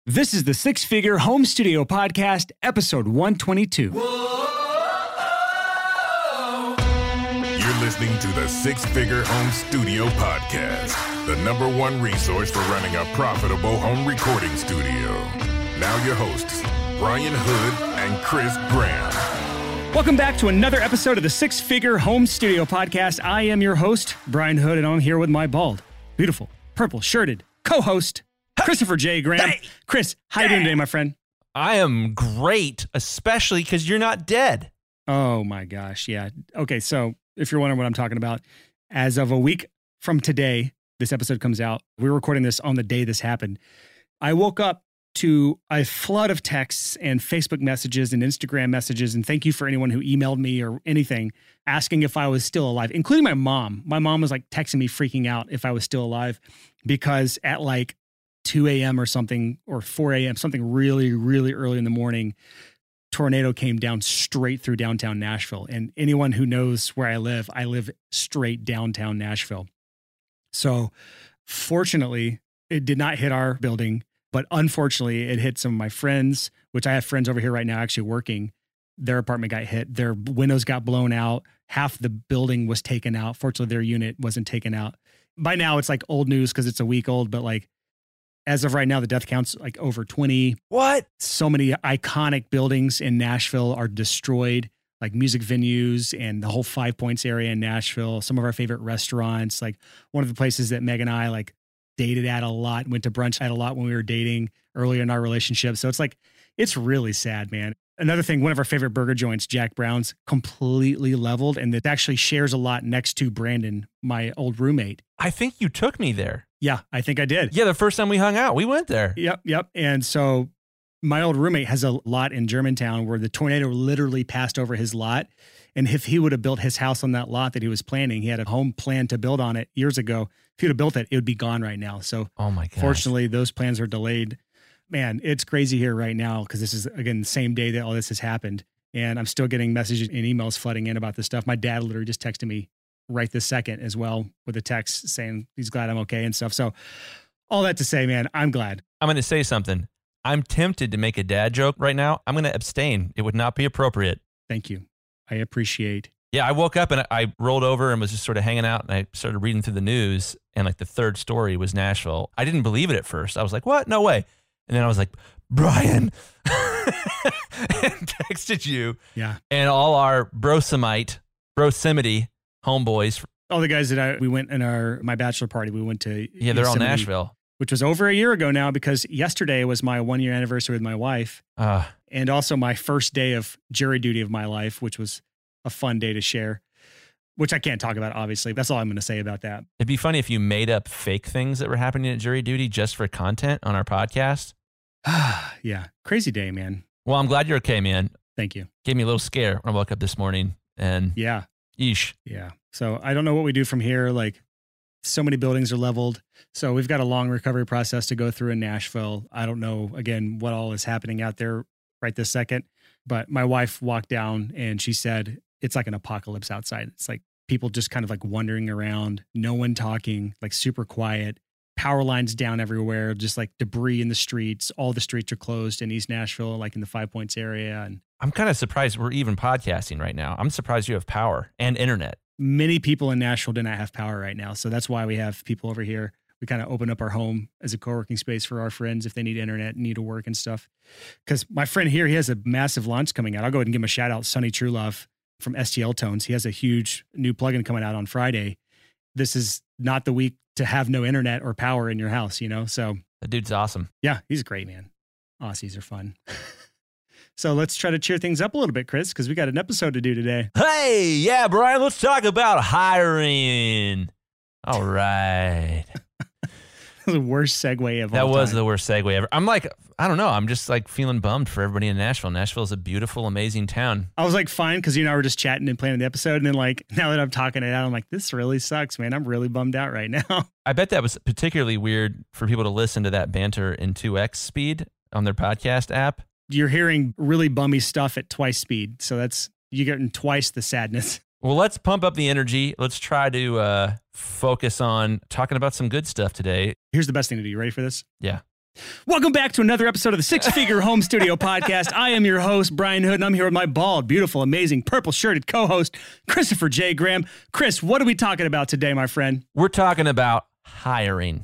This is the Six Figure Home Studio Podcast, episode 122. You're listening to the Six Figure Home Studio Podcast, the #1 resource for running a profitable home recording studio. Now your hosts, Brian Hood and Chris Graham. Welcome back to another episode of the Six Figure Home Studio Podcast. I am your host, Brian Hood, and I'm here with my bald, beautiful, purple-shirted co-host, Christopher J. Graham. Hey. Chris, how you doing today, my friend? I am great, especially because you're not dead. Oh my gosh, yeah. Okay, so if you're wondering what I'm talking about, as of a week from today, this episode comes out. We're recording this on the day this happened. I woke up to a flood of texts and Facebook messages and Instagram messages, and thank you for anyone who emailed me or anything asking if I was still alive, including my mom. My mom was like texting me, freaking out if I was still alive, because at like 2 a.m. or something, or 4 a.m., something really, really early in the morning, tornado came down straight through downtown Nashville. And anyone who knows where I live straight downtown Nashville. So fortunately, it did not hit our building, but unfortunately, it hit some of my friends, which I have friends over here right now actually working. Their apartment got hit. Their windows got blown out. Half the building was taken out. Fortunately, their unit wasn't taken out. By now, it's like old news because it's a week old, but like, as of right now, the death count's like over 20. What? So many iconic buildings in Nashville are destroyed, like music venues and the whole Five Points area in Nashville. Some of our favorite restaurants, like one of the places that Meg and I like dated at a lot, went to brunch at a lot when we were dating earlier in our relationship. So it's like, it's really sad, man. Another thing, one of our favorite burger joints, Jack Brown's, completely leveled, and it actually shares a lot next to Brandon, my old roommate. I think you took me there. Yeah, I think I did. Yeah, the first time we hung out, we went there. Yep. And so my old roommate has a lot in Germantown where the tornado literally passed over his lot. And if he would have built his house on that lot that he was planning, he had a home plan to build on it years ago. If he would have built it, it would be gone right now. So Oh my gosh. fortunately, those plans are delayed. Man, it's crazy here right now because this is, again, the same day that all this has happened. And I'm still getting messages and emails flooding in about this stuff. My dad literally just texted me right this second as well with a text saying he's glad I'm okay and stuff. So all that to say, man, I'm glad. I'm going to say something. I'm tempted to make a dad joke right now. I'm going to abstain. It would not be appropriate. Thank you. I appreciate. Yeah, I woke up and I rolled over and was just sort of hanging out, and I started reading through the news, and like the third story was Nashville. I didn't believe it at first. I was like, what? No way. And then I was like, Brian, and texted you. Yeah. And all our Brosemite homeboys. All the guys that we went in my bachelor party, we went to. Yeah, they're all Yosemite, Nashville. which was over a year ago now, because yesterday was my 1-year anniversary with my wife, and also my first day of jury duty of my life, which was a fun day to share, which I can't talk about, obviously. That's all I'm going to say about that. It'd be funny if you made up fake things that were happening at jury duty just for content on our podcast. Yeah. Crazy day, man. Well, I'm glad you're okay, man. Thank you. Gave me a little scare when I woke up this morning, and Yeah. yeesh. Yeah. So I don't know what we do from here. Like, so many buildings are leveled. So we've got a long recovery process to go through in Nashville. I don't know, again, what all is happening out there right this second. But my wife walked down and she said, it's like an apocalypse outside. It's like people just kind of like wandering around, no one talking, like super quiet, power lines down everywhere, just like debris in the streets. All the streets are closed in East Nashville, like in the Five Points area. And I'm kind of surprised we're even podcasting right now. I'm surprised you have power and internet. many people in Nashville do not have power right now. So that's why we have people over here. We kind of open up our home as a co-working space for our friends if they need internet and need to work and stuff. Because my friend here, he has a massive launch coming out. I'll go ahead and give him a shout out, Sonny Truelove from STL Tones. He has a huge new plugin coming out on Friday. This is not the week to have no internet or power in your house, you know? So That dude's awesome. yeah, he's a great man. Aussies are fun. So let's try to cheer things up a little bit, Chris, because we got an episode to do today. Hey, yeah, Brian, let's talk about hiring. All right. The worst segue of all That was time. the worst segue ever. I'm like, I don't know. I'm just like feeling bummed for everybody in Nashville. Nashville is a beautiful, amazing town. I was like, fine, because you and I were just chatting and planning the episode. And then like, now that I'm talking it out, I'm like, this really sucks, man. I'm really bummed out right now. I bet that was particularly weird for people to listen to that banter in 2x speed on their podcast app. You're hearing really bummy stuff at twice speed. So you're getting twice the sadness. Well, let's pump up the energy. Let's try to focus on talking about some good stuff today. Here's the best thing to do. You ready for this? Yeah. Welcome back to another episode of the Six Figure Home Studio Podcast. I am your host, Brian Hood, and I'm here with my bald, beautiful, amazing, purple-shirted co-host, Christopher J. Graham. Chris, what are we talking about today, my friend? We're talking about hiring.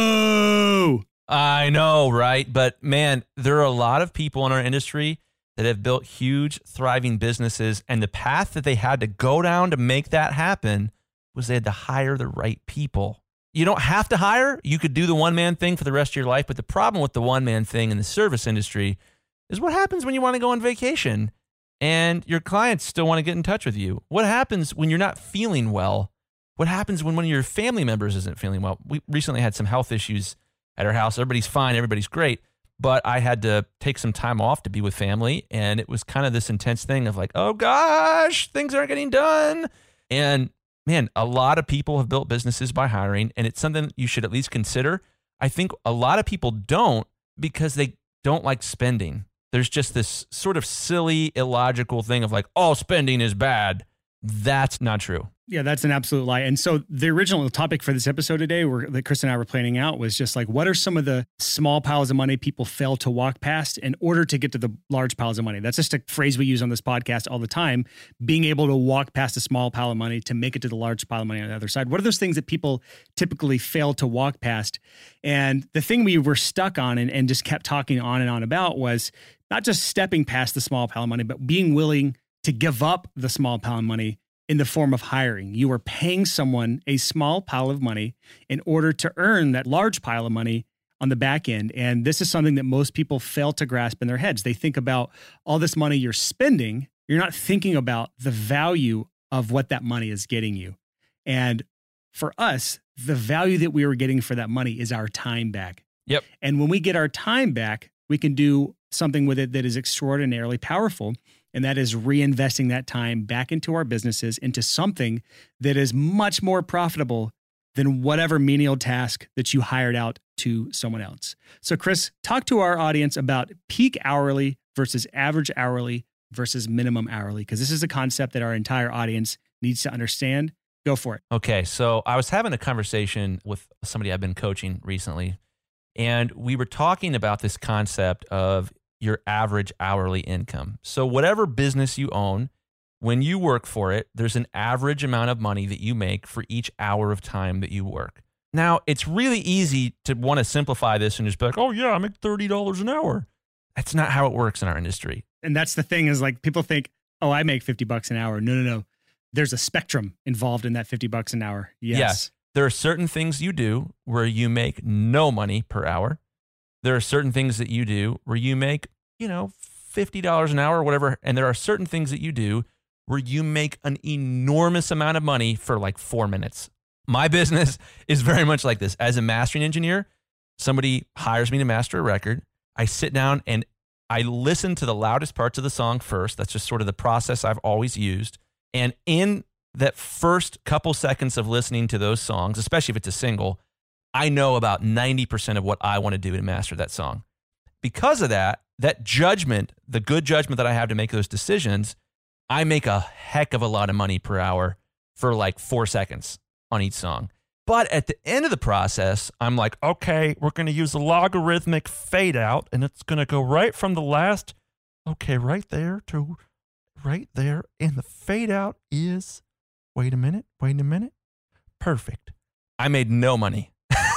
Boo! I know, right? But man, there are a lot of people in our industry that have built huge, thriving businesses, and the path that they had to go down to make that happen was they had to hire the right people. You don't have to hire. You could do the one-man thing for the rest of your life, but the problem with the one-man thing in the service industry is what happens when you want to go on vacation and your clients still want to get in touch with you? What happens when you're not feeling well? What happens when one of your family members isn't feeling well? We recently had some health issues at our house. Everybody's fine. Everybody's great. But I had to take some time off to be with family. And it was kind of this intense thing of like, oh gosh, things aren't getting done. And man, a lot of people have built businesses by hiring, and it's something you should at least consider. I think a lot of people don't because they don't like spending. There's just this sort of silly, illogical thing of like, oh, spending is bad. That's not true. Yeah, that's an absolute lie. And so the original topic for this episode today that Chris and I were planning out was just like, what are some of the small piles of money people fail to walk past in order to get to the large piles of money? That's just a phrase we use on this podcast all the time, being able to walk past a small pile of money to make it to the large pile of money on the other side. What are those things that people typically fail to walk past? And the thing we were stuck on and just kept talking on and on about was not just stepping past the small pile of money, but being willing to give up the small pile of money in the form of hiring. You are paying someone a small pile of money in order to earn that large pile of money on the back end. And this is something that most people fail to grasp in their heads. They think about all this money you're spending. You're not thinking about the value of what that money is getting you. And for us, the value that we were getting for that money is our time back. Yep. And when we get our time back, we can do something with it that is extraordinarily powerful. And that is reinvesting that time back into our businesses, into something that is much more profitable than whatever menial task that you hired out to someone else. So Chris, talk to our audience about peak hourly versus average hourly versus minimum hourly, because this is a concept that our entire audience needs to understand. Go for it. Okay, so I was having a conversation with somebody I've been coaching recently, and we were talking about this concept of your average hourly income. So whatever business you own, when you work for it, there's an average amount of money that you make for each hour of time that you work. Now, it's really easy to want to simplify this and just be like, oh yeah, I make $30 an hour. That's not how it works in our industry. And that's the thing is like people think, oh, I make $50 an hour. No. There's a spectrum involved in that $50 an hour. Yes. There are certain things you do where you make no money per hour. There are certain things that you do where you make, $50 an hour or whatever. And there are certain things that you do where you make an enormous amount of money for like 4 minutes. My business is very much like this. As a mastering engineer, somebody hires me to master a record. I sit down and I listen to the loudest parts of the song first. That's just sort of the process I've always used. And in that first couple seconds of listening to those songs, especially if it's a single, I know about 90% of what I want to do to master that song. Because of that judgment, the good judgment that I have to make those decisions, I make a heck of a lot of money per hour for like 4 seconds on each song. But at the end of the process, I'm like, okay, we're going to use a logarithmic fade out, and it's going to go right from the last, right there to right there. And the fade out is, wait a minute. Perfect. I made no money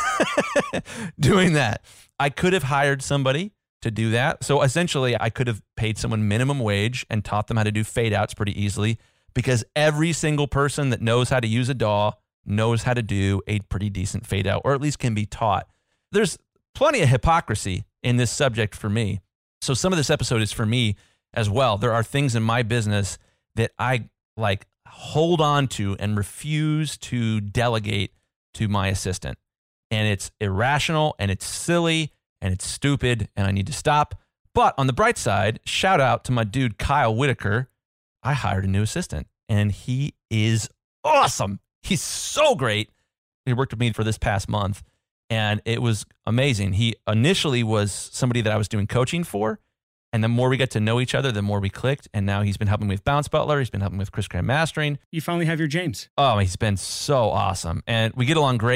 doing that. I could have hired somebody to do that. So essentially, I could have paid someone minimum wage and taught them how to do fade outs pretty easily, because every single person that knows how to use a DAW knows how to do a pretty decent fade out, or at least can be taught. There's plenty of hypocrisy in this subject for me. So some of this episode is for me as well. There are things in my business that I like hold on to and refuse to delegate to my assistant. And it's irrational and it's silly and it's stupid and I need to stop. But on the bright side, shout out to my dude, Kyle Whitaker. I hired a new assistant and he is awesome. He's so great. He worked with me for this past month and it was amazing. He initially was somebody that I was doing coaching for. And the more we got to know each other, the more we clicked. And now he's been helping me with Bounce Butler. He's been helping me with Chris Graham Mastering. You finally have your James. Oh, he's been so awesome. And we get along great.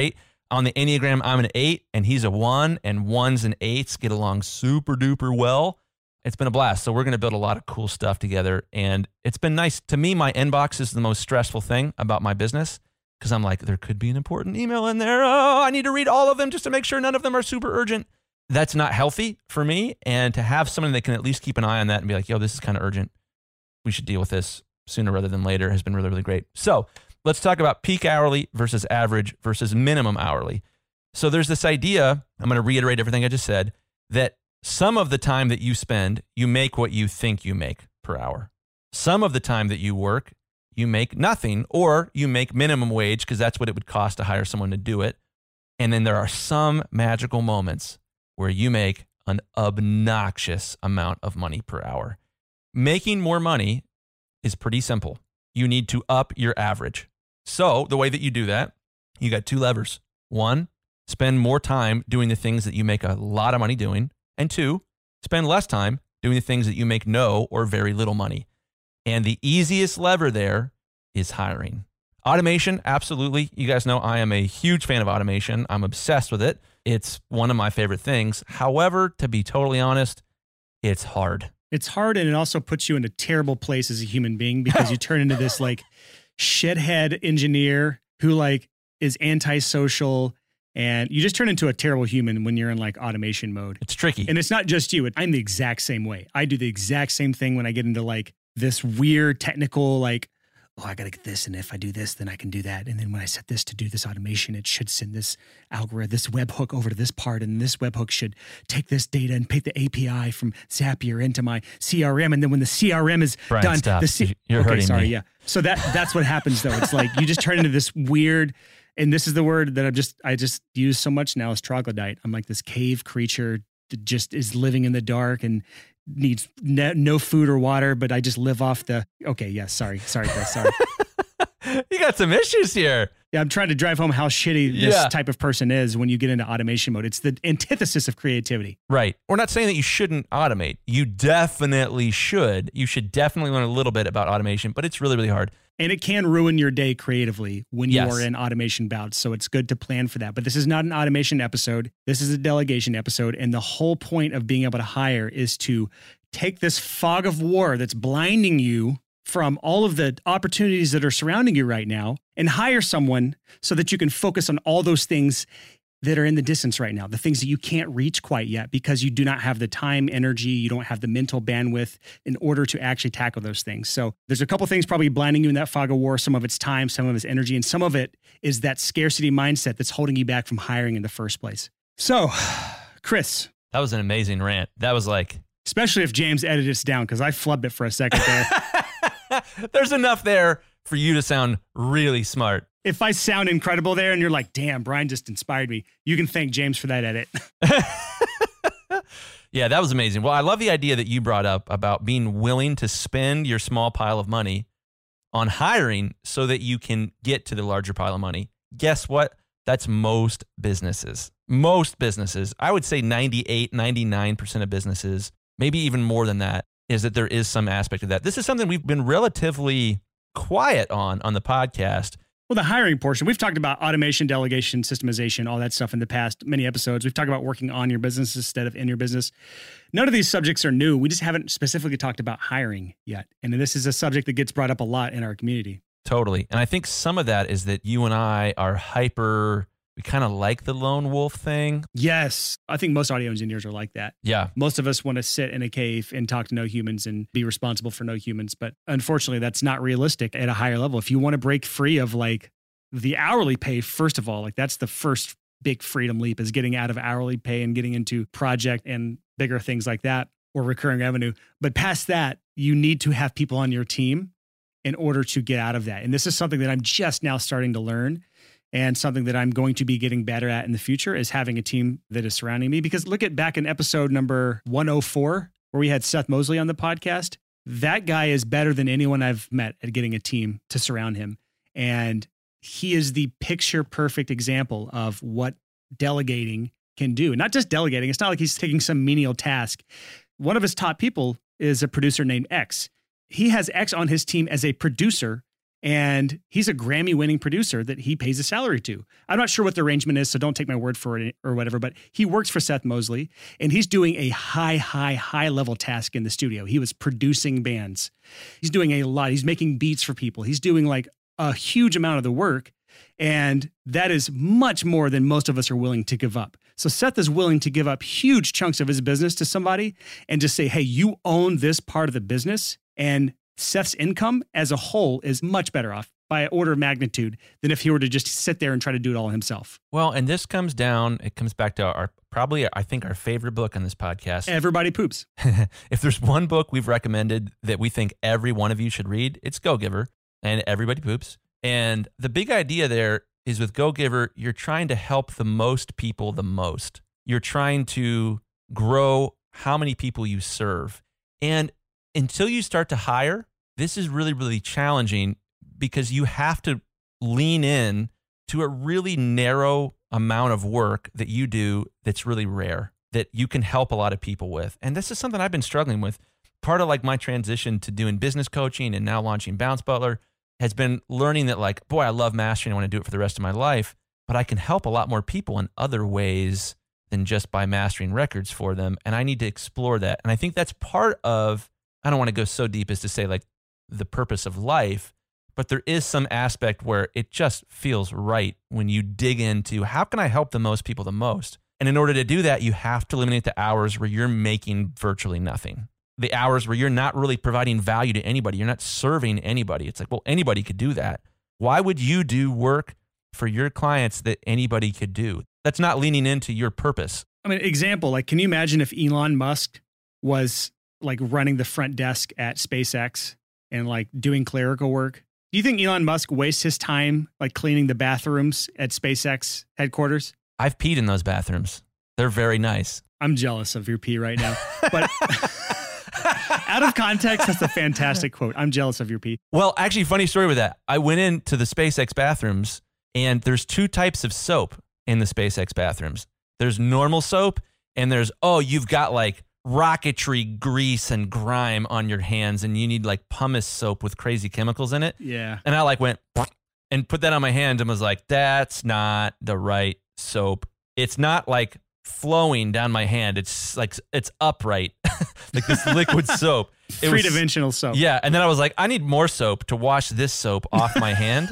On the Enneagram, I'm an 8 and he's a 1, and 1s and 8s get along super duper well. It's been a blast. So we're going to build a lot of cool stuff together, and it's been nice. To me, my inbox is the most stressful thing about my business, because I'm like, there could be an important email in there. Oh, I need to read all of them just to make sure none of them are super urgent. That's not healthy for me. And to have someone that can at least keep an eye on that and be like, yo, this is kind of urgent. We should deal with this sooner rather than later has been really, really great. So let's talk about peak hourly versus average versus minimum hourly. So there's this idea, I'm going to reiterate everything I just said, that some of the time that you spend, you make what you think you make per hour. Some of the time that you work, you make nothing, or you make minimum wage because that's what it would cost to hire someone to do it. And then there are some magical moments where you make an obnoxious amount of money per hour. Making more money is pretty simple. You need to up your average. So the way that you do that, you got 2 levers. 1, spend more time doing the things that you make a lot of money doing. And 2, spend less time doing the things that you make no or very little money. And the easiest lever there is hiring. Automation, absolutely. You guys know I am a huge fan of automation. I'm obsessed with it. It's one of my favorite things. However, to be totally honest, it's hard. It's hard, and it also puts you in a terrible place as a human being, because you turn into this like shithead engineer who like is antisocial, and you just turn into a terrible human when you're in like automation mode. It's tricky. And it's not just you. I'm the exact same way. I do the exact same thing when I get into like this weird technical, like, oh, I got to get this. And if I do this, then I can do that. And then when I set this to do this automation, it should send this algorithm, this webhook over to this part. And this webhook should take this data and pick the API from Zapier into my CRM. And then when the CRM is Brian, done, stop. You're okay, hurting sorry, me. yeah. So that's what happens though. It's like you just turn into this weird, and this is the word that I just use so much now is troglodyte. I'm like this cave creature that just is living in the dark and needs no food or water, but I just live off the, okay, yeah, sorry, Chris, sorry. You got some issues here. Yeah, I'm trying to drive home how shitty this type of person is when you get into automation mode. It's the antithesis of creativity. Right. We're not saying that you shouldn't automate. You definitely should. You should definitely learn a little bit about automation, but it's really, really hard. And it can ruin your day creatively when you are in automation bouts. So it's good to plan for that. But this is not an automation episode. This is a delegation episode. And the whole point of being able to hire is to take this fog of war that's blinding you from all of the opportunities that are surrounding you right now and hire someone so that you can focus on all those things that are in the distance right now, the things that you can't reach quite yet because you do not have the time, energy, you don't have the mental bandwidth in order to actually tackle those things. So there's a couple things probably blinding you in that fog of war. Some of it's time, some of it's energy, and some of it is that scarcity mindset that's holding you back from hiring in the first place. So, Chris. That was an amazing rant. That was like... Especially if James edited us down, because I flubbed it for a second there. There's enough there for you to sound really smart. If I sound incredible there and you're like, damn, Brian just inspired me, you can thank James for that edit. Yeah, that was amazing. Well, I love the idea that you brought up about being willing to spend your small pile of money on hiring so that you can get to the larger pile of money. Guess what? That's most businesses. Most businesses, I would say 98, 99% of businesses, maybe even more than that, is that there is some aspect of that. This is something we've been relatively quiet on the podcast. Well, the hiring portion, we've talked about automation, delegation, systemization, all that stuff in the past many episodes. We've talked about working on your business instead of in your business. None of these subjects are new. We just haven't specifically talked about hiring yet. And this is a subject that gets brought up a lot in our community. Totally. And I think some of that is that you and I are we kind of like the lone wolf thing. Yes. I think most audio engineers are like that. Yeah. Most of us want to sit in a cave and talk to no humans and be responsible for no humans. But unfortunately, that's not realistic at a higher level. If you want to break free of like the hourly pay, first of all, like that's the first big freedom leap, is getting out of hourly pay and getting into project and bigger things like that, or recurring revenue. But past that, you need to have people on your team in order to get out of that. And this is something that I'm just now starting to learn. And something that I'm going to be getting better at in the future is having a team that is surrounding me. Because look at back in episode number 104, where we had Seth Mosley on the podcast. That guy is better than anyone I've met at getting a team to surround him. And he is the picture perfect example of what delegating can do. Not just delegating. It's not like he's taking some menial task. One of his top people is a producer named X. He has X on his team as a producer, And he's a Grammy-winning producer that he pays a salary to. I'm not sure what the arrangement is, so don't take my word for it or whatever, but he works for Seth Mosley, and he's doing a high-level task in the studio. He was producing bands. He's doing a lot. He's making beats for people. He's doing like a huge amount of the work, and that is much more than most of us are willing to give up. So Seth is willing to give up huge chunks of his business to somebody and just say, hey, you own this part of the business, and Seth's income as a whole is much better off by an order of magnitude than if he were to just sit there and try to do it all himself. Well, and this comes back to our favorite book on this podcast. Everybody Poops. If there's one book we've recommended that we think every one of you should read, it's Go Giver and Everybody Poops. And the big idea there is with Go Giver, you're trying to help the most people the most. You're trying to grow how many people you serve. And until you start to hire, this is really, really challenging because you have to lean in to a really narrow amount of work that you do that's really rare, that you can help a lot of people with. And this is something I've been struggling with. Part of like my transition to doing business coaching and now launching Bounce Butler has been learning that like, boy, I love mastering. I want to do it for the rest of my life, but I can help a lot more people in other ways than just by mastering records for them. And I need to explore that. And I think that's part of, I don't want to go so deep as to say like the purpose of life, but there is some aspect where it just feels right when you dig into how can I help the most people the most? And in order to do that, you have to eliminate the hours where you're making virtually nothing. The hours where you're not really providing value to anybody. You're not serving anybody. It's like, well, anybody could do that. Why would you do work for your clients that anybody could do? That's not leaning into your purpose. I mean, example, like, can you imagine if Elon Musk was like running the front desk at SpaceX and like doing clerical work? Do you think Elon Musk wastes his time like cleaning the bathrooms at SpaceX headquarters? I've peed in those bathrooms. They're very nice. I'm jealous of your pee right now. But out of context, that's a fantastic quote. I'm jealous of your pee. Well, actually, funny story with that. I went into the SpaceX bathrooms and there's two types of soap in the SpaceX bathrooms. There's normal soap and there's, you've got like rocketry grease and grime on your hands and you need like pumice soap with crazy chemicals in it. Yeah. And I like went and put that on my hand and was like, that's not the right soap. It's not like flowing down my hand. It's like, it's upright, like this liquid soap. Three-dimensional soap. Yeah. And then I was like, I need more soap to wash this soap off my hand.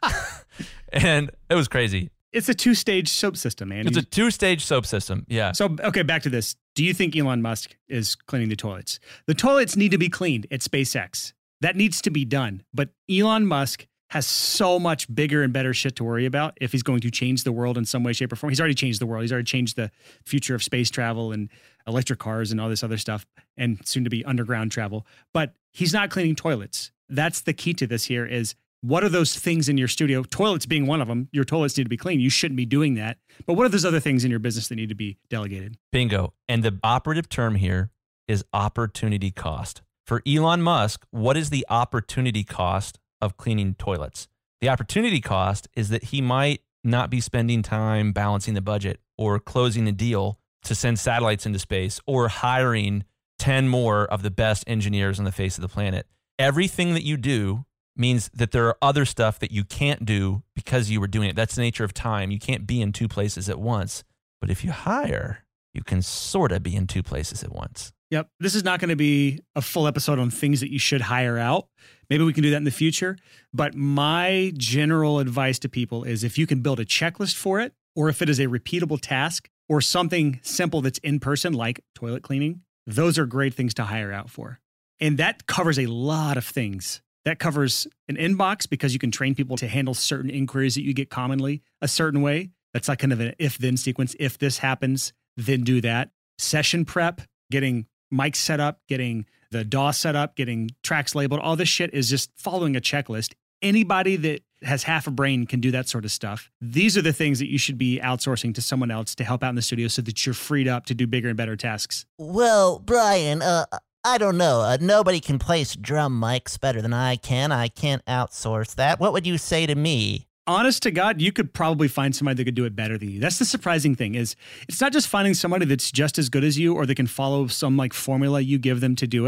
And it was crazy. It's a two-stage soap system, man. It's a two-stage soap system. Yeah. So, okay, back to this. Do you think Elon Musk is cleaning the toilets? The toilets need to be cleaned at SpaceX. That needs to be done. But Elon Musk has so much bigger and better shit to worry about if he's going to change the world in some way, shape, or form. He's already changed the world. He's already changed the future of space travel and electric cars and all this other stuff, and soon to be underground travel. But he's not cleaning toilets. That's the key to this here is, what are those things in your studio? Toilets being one of them. Your toilets need to be clean. You shouldn't be doing that. But what are those other things in your business that need to be delegated? Bingo. And the operative term here is opportunity cost. For Elon Musk, what is the opportunity cost of cleaning toilets? The opportunity cost is that he might not be spending time balancing the budget or closing a deal to send satellites into space or hiring 10 more of the best engineers on the face of the planet. Everything that you do means that there are other stuff that you can't do because you were doing it. That's the nature of time. You can't be in two places at once. But if you hire, you can sort of be in two places at once. Yep. This is not going to be a full episode on things that you should hire out. Maybe we can do that in the future. But my general advice to people is if you can build a checklist for it, or if it is a repeatable task or something simple that's in person, like toilet cleaning, those are great things to hire out for. And that covers a lot of things. That covers an inbox because you can train people to handle certain inquiries that you get commonly a certain way. That's like kind of an if-then sequence. If this happens, then do that. Session prep, getting mics set up, getting the DAW set up, getting tracks labeled. All this shit is just following a checklist. Anybody that has half a brain can do that sort of stuff. These are the things that you should be outsourcing to someone else to help out in the studio so that you're freed up to do bigger and better tasks. Well, Brian, I don't know. Nobody can place drum mics better than I can. I can't outsource that. What would you say to me? Honest to God, you could probably find somebody that could do it better than you. That's the surprising thing is it's not just finding somebody that's just as good as you or that can follow some like formula you give them to do it.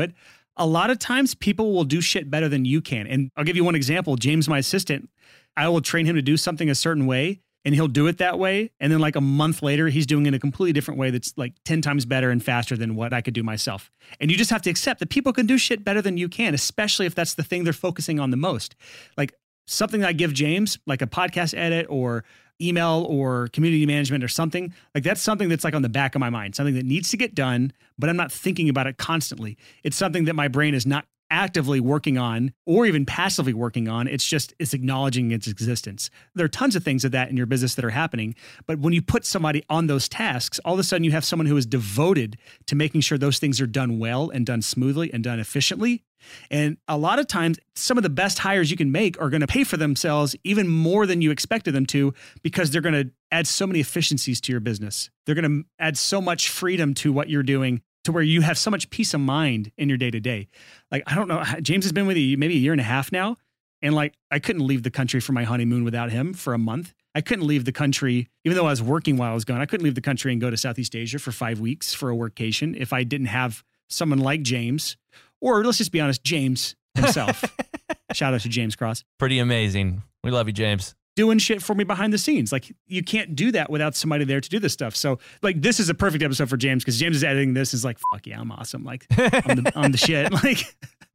a lot of times people will do shit better than you can. And I'll give you one example. James, my assistant, I will train him to do something a certain way and he'll do it that way. And then like a month later, he's doing it in a completely different way that's like 10 times better and faster than what I could do myself. And you just have to accept that people can do shit better than you can, especially if that's the thing they're focusing on the most. Like something I give James, like a podcast edit or email or community management or something, like that's something that's like on the back of my mind, something that needs to get done, but I'm not thinking about it constantly. It's something that my brain is not actively working on or even passively working on. It's acknowledging its existence. There are tons of things of that in your business that are happening. But when you put somebody on those tasks, all of a sudden you have someone who is devoted to making sure those things are done well and done smoothly and done efficiently. And a lot of times, some of the best hires you can make are going to pay for themselves even more than you expected them to, because they're going to add so many efficiencies to your business. They're going to add so much freedom to what you're doing, to where you have so much peace of mind in your day to day. Like, I don't know, James has been with you maybe a year and a half now. And like, I couldn't leave the country for my honeymoon without him for a month. I couldn't leave the country, even though I was working while I was gone. I couldn't leave the country and go to Southeast Asia for 5 weeks for a workation if I didn't have someone like James, or let's just be honest, James himself. Shout out to James Cross. Pretty amazing. We love you, James. Doing shit for me behind the scenes. Like, you can't do that without somebody there to do this stuff. So like, this is a perfect episode for James, because James is editing this, is like, fuck yeah, I'm awesome. Like I'm the shit. Like,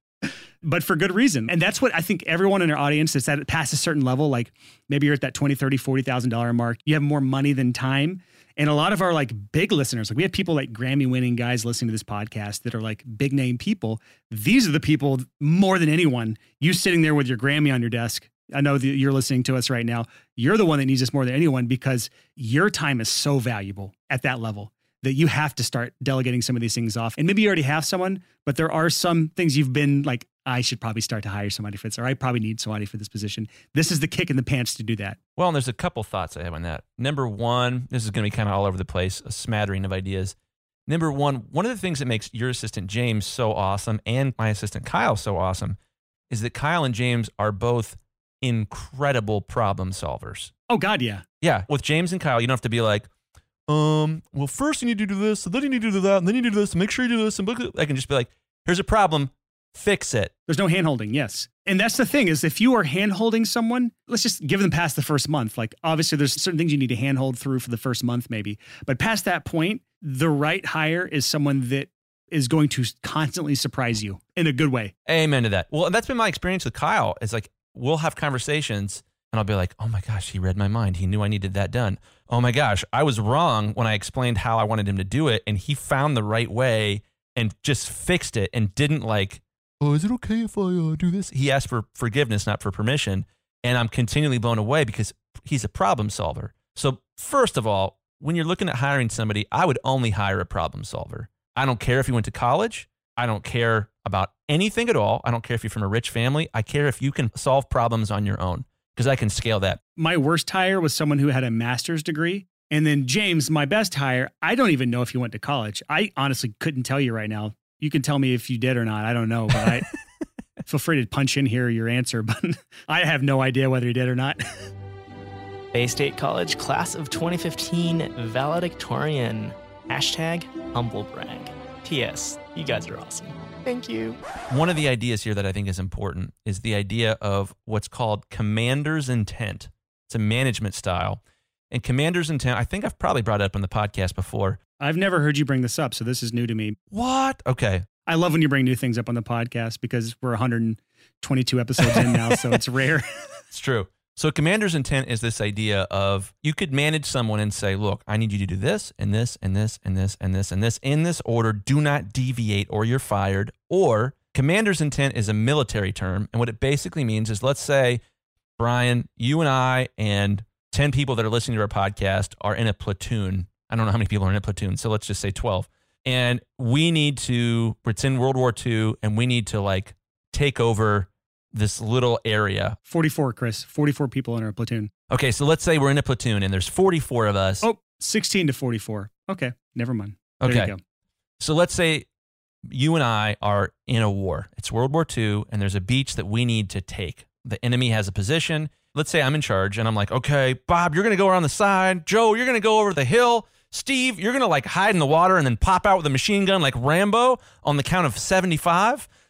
but for good reason. And that's what I think everyone in our audience that's at past a certain level, like maybe you're at that $20,000, $30,000, $40,000 mark. You have more money than time. And a lot of our like big listeners, like we have people like Grammy winning guys listening to this podcast that are like big name people. These are the people more than anyone. You sitting there with your Grammy on your desk. I know that you're listening to us right now. You're the one that needs us more than anyone, because your time is so valuable at that level that you have to start delegating some of these things off. And maybe you already have someone, but there are some things you've been like, I should probably start to hire somebody for this, or I probably need somebody for this position. This is the kick in the pants to do that. Well, and there's a couple thoughts I have on that. Number one, this is going to be kind of all over the place, a smattering of ideas. Number one of the things that makes your assistant James so awesome and my assistant Kyle so awesome is that Kyle and James are both incredible problem solvers. Oh God, yeah. Yeah. With James and Kyle, you don't have to be like, well, first you need to do this, and then you need to do that, and then you need to do this, and make sure you do this. And I can just be like, here's a problem, fix it. There's no hand-holding, yes. And that's the thing, is if you are hand-holding someone, let's just give them past the first month. Like, obviously, there's certain things you need to hand-hold through for the first month, maybe. But past that point, the right hire is someone that is going to constantly surprise you in a good way. Amen to that. Well, that's been my experience with Kyle. It's like, we'll have conversations, and I'll be like, oh my gosh, he read my mind. He knew I needed that done. Oh my gosh, I was wrong when I explained how I wanted him to do it, and he found the right way and just fixed it and didn't like, oh, is it okay if I do this? He asked for forgiveness, not for permission, and I'm continually blown away because he's a problem solver. So first of all, when you're looking at hiring somebody, I would only hire a problem solver. I don't care if you went to college. I don't care about anything at all. I don't care if you're from a rich family. I care if you can solve problems on your own, because I can scale that. My worst hire was someone who had a master's degree. And then James, my best hire, I don't even know if he went to college. I honestly couldn't tell you right now. You can tell me if you did or not. I don't know, but I feel free to punch in here your answer, but I have no idea whether he did or not. Bay State College, class of 2015, valedictorian. #humblebrag. P.S. You guys are awesome. Thank you. One of the ideas here that I think is important is the idea of what's called commander's intent. It's a management style. And commander's intent, I think I've probably brought it up on the podcast before. I've never heard you bring this up, so this is new to me. What? Okay. I love when you bring new things up on the podcast, because we're 122 episodes in now, so it's rare. It's true. So commander's intent is this idea of, you could manage someone and say, look, I need you to do this and this and this and this and this and this in this order. Do not deviate or you're fired. Or commander's intent is a military term. And what it basically means is, let's say, Brian, you and I and 10 people that are listening to our podcast are in a platoon. I don't know how many people are in a platoon, so let's just say 12. And we need to, it's in World War II, and we need to like take over this little area. 44, Chris. 44 people in our platoon. Okay, so let's say we're in a platoon and there's 44 of us. Oh, 16 to 44. Okay, never mind. There Okay. you go. So let's say you and I are in a war. It's World War II, and there's a beach that we need to take. The enemy has a position. Let's say I'm in charge, and I'm like, okay, Bob, you're going to go around the side. Joe, you're going to go over the hill. Steve, you're going to like hide in the water and then pop out with a machine gun like Rambo on the count of 75.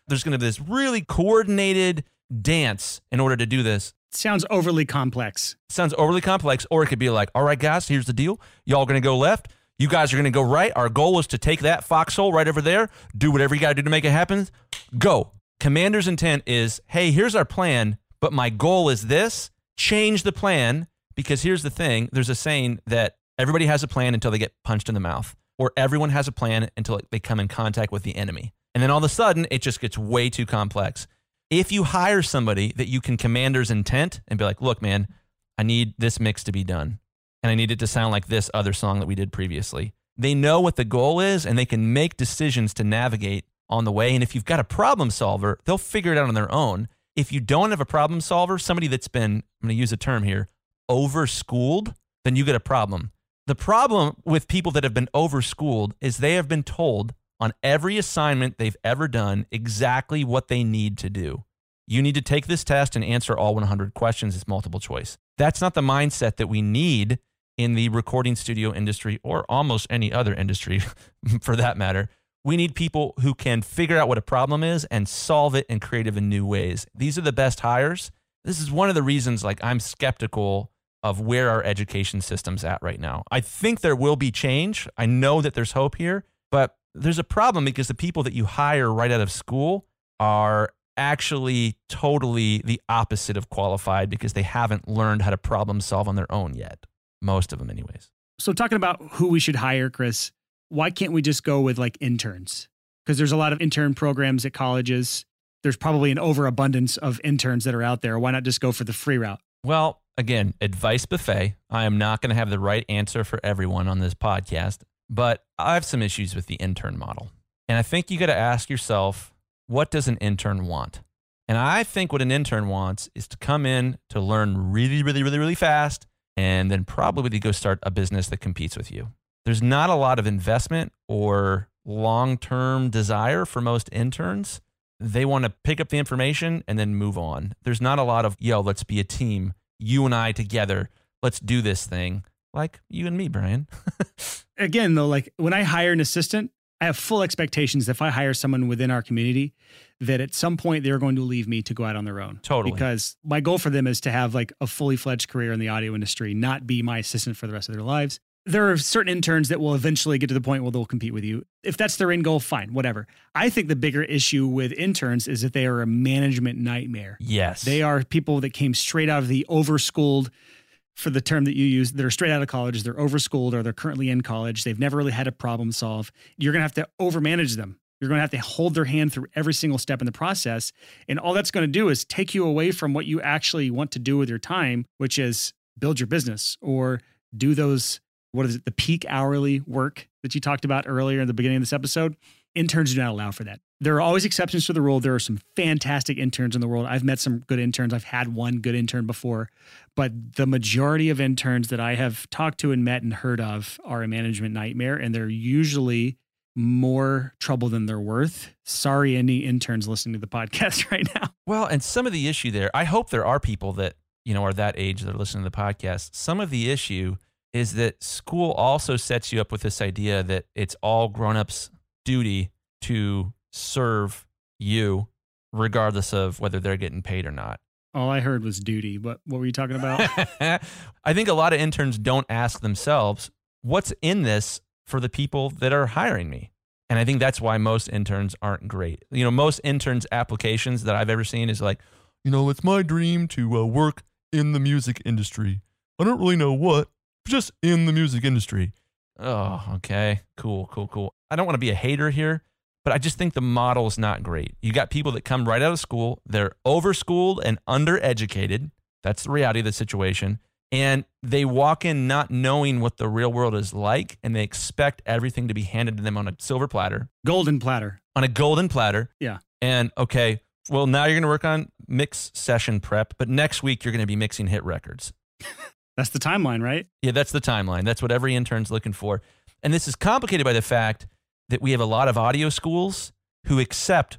there's going to be this really coordinated dance in order to do this. Sounds overly complex. Sounds overly complex, or it could be like, all right, guys, here's the deal. Y'all going to go left. You guys are going to go right. Our goal is to take that foxhole right over there. Do whatever you got to do to make it happen. Go. Commander's intent is, hey, here's our plan, but my goal is this. Change the plan, because here's the thing. There's a saying that everybody has a plan until they get punched in the mouth, or everyone has a plan until they come in contact with the enemy. And then all of a sudden, it just gets way too complex. If you hire somebody that you can commander's intent and be like, look, man, I need this mix to be done, and I need it to sound like this other song that we did previously. They know what the goal is, and they can make decisions to navigate on the way. And if you've got a problem solver, they'll figure it out on their own. If you don't have a problem solver, somebody that's been, I'm going to use a term here, over-schooled, then you get a problem. The problem with people that have been over-schooled is they have been told on every assignment they've ever done exactly what they need to do. You need to take this test and answer all 100 questions. It's multiple choice. That's not the mindset that we need in the recording studio industry, or almost any other industry for that matter. We need people who can figure out what a problem is and solve it in creative and new ways. These are the best hires. This is one of the reasons I'm skeptical of where our education system's at right now. I think there will be change. I know that there's hope here, but there's a problem because the people that you hire right out of school are actually totally the opposite of qualified, because they haven't learned how to problem solve on their own yet. Most of them anyways. So talking about who we should hire, Chris, why can't we just go with interns? Because there's a lot of intern programs at colleges. There's probably an overabundance of interns that are out there. Why not just go for the free route? Well, again, advice buffet. I am not going to have the right answer for everyone on this podcast, but I have some issues with the intern model. And I think you got to ask yourself, what does an intern want? And I think what an intern wants is to come in to learn really, really, really, really fast, and then probably to go start a business that competes with you. There's not a lot of investment or long-term desire for most interns. They want to pick up the information and then move on. There's not a lot of, let's be a team. You and I together. Let's do this thing. Like you and me, Brian. Again, though, when I hire an assistant, I have full expectations that if I hire someone within our community, that at some point they're going to leave me to go out on their own. Totally. Because my goal for them is to have a fully fledged career in the audio industry, not be my assistant for the rest of their lives. There are certain interns that will eventually get to the point where they'll compete with you. If that's their end goal, fine, whatever. I think the bigger issue with interns is that they are a management nightmare. Yes. They are people that came straight out of the overschooled, for the term that you use, that are straight out of college. They're overschooled, or they're currently in college. They've never really had a problem solve. You're going to have to overmanage them. You're going to have to hold their hand through every single step in the process. And all that's going to do is take you away from what you actually want to do with your time, which is build your business or do those, the peak hourly work that you talked about earlier in the beginning of this episode. Interns do not allow for that. There are always exceptions to the rule. There are some fantastic interns in the world. I've met some good interns. I've had one good intern before, but the majority of interns that I have talked to and met and heard of are a management nightmare, and they're usually more trouble than they're worth. Sorry, any interns listening to the podcast right now. Well, and some of the issue there, I hope there are people that, are that age that are listening to the podcast. Some of the issue is that school also sets you up with this idea that it's all grown-ups' duty to serve you regardless of whether they're getting paid or not. All I heard was duty, but what were you talking about? I think a lot of interns don't ask themselves, what's in this for the people that are hiring me? And I think that's why most interns aren't great. Most interns' applications that I've ever seen is it's my dream to work in the music industry. I don't really know what, just in the music industry. Oh, okay. Cool. I don't want to be a hater here, but I just think the model is not great. You got people that come right out of school. They're overschooled and undereducated. That's the reality of the situation. And they walk in not knowing what the real world is like, and they expect everything to be handed to them on a silver platter. Golden platter. On a golden platter. Yeah. And okay, well, now you're going to work on mix session prep, but next week you're going to be mixing hit records. That's the timeline, right? Yeah, that's the timeline. That's what every intern's looking for. And this is complicated by the fact that we have a lot of audio schools who accept